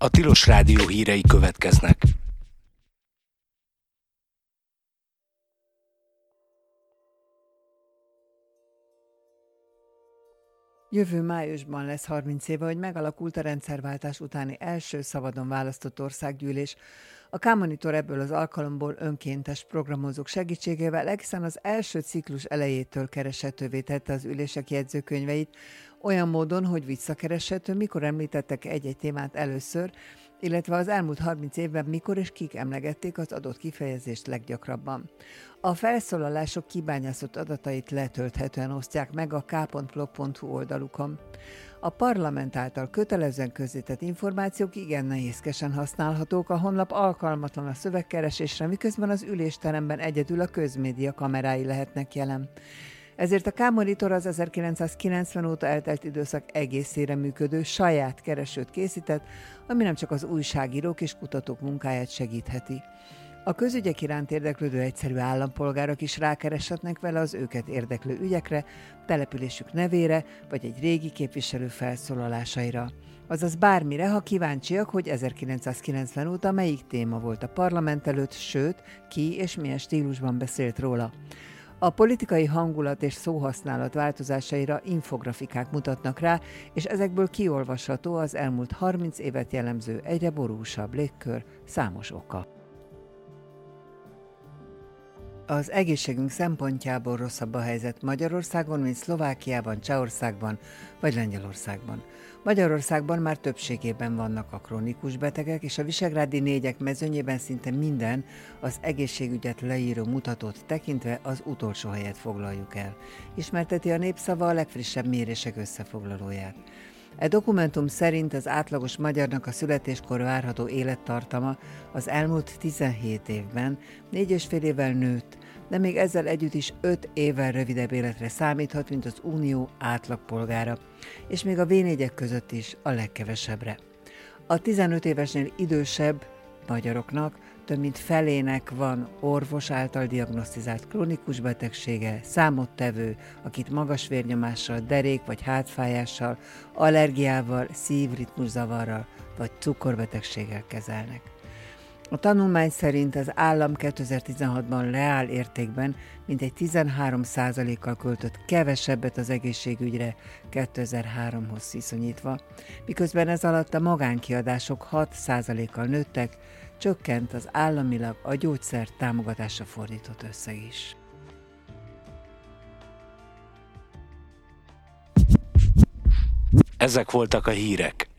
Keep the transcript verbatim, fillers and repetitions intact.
A Tilos Rádió hírei következnek. Jövő májusban lesz harminc éve, hogy megalakult a rendszerváltás utáni első szabadon választott országgyűlés. A K-Monitor ebből az alkalomból önkéntes programozók segítségével egészen az első ciklus elejétől kereshetővé tette az ülések jegyzőkönyveit, olyan módon, hogy visszakereshető, mikor említettek egy-egy témát először, illetve az elmúlt harminc évben mikor és kik emlegették az adott kifejezést leggyakrabban. A felszólalások kibányászott adatait letölthetően osztják meg a k pont blog pont hu oldalukon. A parlament által kötelezően közzétett információk igen nehézkesen használhatók, a honlap alkalmatlan a szövegkeresésre, miközben az ülésteremben egyedül a közmédia kamerái lehetnek jelen. Ezért a K-Monitor az ezerkilencszázkilencven óta eltelt időszak egészére működő saját keresőt készített, ami nem csak az újságírók és kutatók munkáját segítheti. A közügyek iránt érdeklődő egyszerű állampolgárok is rákereshetnek vele az őket érdeklő ügyekre, településük nevére vagy egy régi képviselő felszólalásaira. Azaz bármire, ha kíváncsiak, hogy ezerkilencszázkilencven óta melyik téma volt a parlament előtt, sőt, ki és milyen stílusban beszélt róla. A politikai hangulat és szóhasználat változásaira infografikák mutatnak rá, és ezekből kiolvasható az elmúlt harminc évet jellemző egyre borúsabb légkör számos oka. Az egészségünk szempontjából rosszabb a helyzet Magyarországon, mint Szlovákiában, Csehországban vagy Lengyelországban. Magyarországban már többségében vannak a krónikus betegek, és a visegrádi négyek mezőnyében szinte minden az egészségügyet leíró mutatót tekintve az utolsó helyet foglaljuk el. Ismerteti a Népszava a legfrissebb mérések összefoglalóját. E dokumentum szerint az átlagos magyarnak a születéskor várható élettartama az elmúlt tizenhét évben négy és fél évvel nőtt, de még ezzel együtt is öt évvel rövidebb életre számíthat, mint az unió átlagpolgára, és még a vé négyek között is a legkevesebbre. A tizenöt évesnél idősebb magyaroknak több mint felének van orvos által diagnosztizált krónikus betegsége, számottevő, akit magas vérnyomással, derék- vagy hátfájással, allergiával, szívritmuszavarral vagy cukorbetegséggel kezelnek. A tanulmány szerint az állam kétezer-tizenhatban reál értékben mintegy tizenhárom százalékkal költött kevesebbet az egészségügyre kétezer-háromhoz viszonyítva, miközben ez alatt a magánkiadások hat százalékkal nőttek, csökkent az államilag a gyógyszer támogatásra fordított összeg is. Ezek voltak a hírek.